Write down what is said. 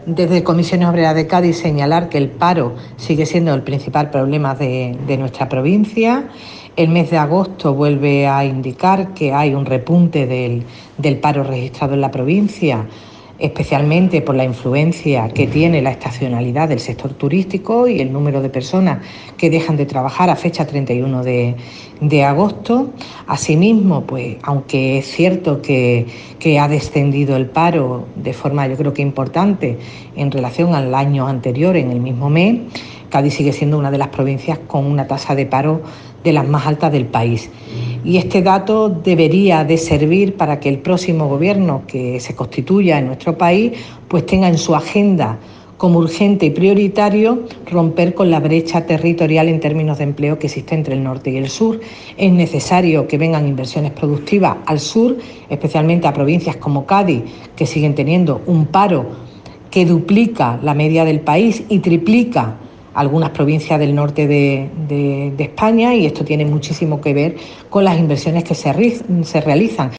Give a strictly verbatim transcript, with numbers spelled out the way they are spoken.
Desde Comisiones Obreras de Cádiz señalar que el paro sigue siendo el principal problema de, de nuestra provincia. El mes de agosto vuelve a indicar que hay un repunte del, del paro registrado en la provincia, especialmente por la influencia que tiene la estacionalidad del sector turístico y el número de personas que dejan de trabajar a fecha treinta y uno de agosto. Asimismo, pues, aunque es cierto que, que ha descendido el paro de forma, yo creo que importante en relación al año anterior, en el mismo mes, Cádiz sigue siendo una de las provincias con una tasa de paro de las más altas del país. Y este dato debería de servir para que el próximo gobierno que se constituya en nuestro país pues tenga en su agenda como urgente y prioritario romper con la brecha territorial en términos de empleo que existe entre el norte y el sur. Es necesario que vengan inversiones productivas al sur, especialmente a provincias como Cádiz, que siguen teniendo un paro que duplica la media del país y triplica algunas provincias del norte de, de, de España, y esto tiene muchísimo que ver con las inversiones que se, se realizan.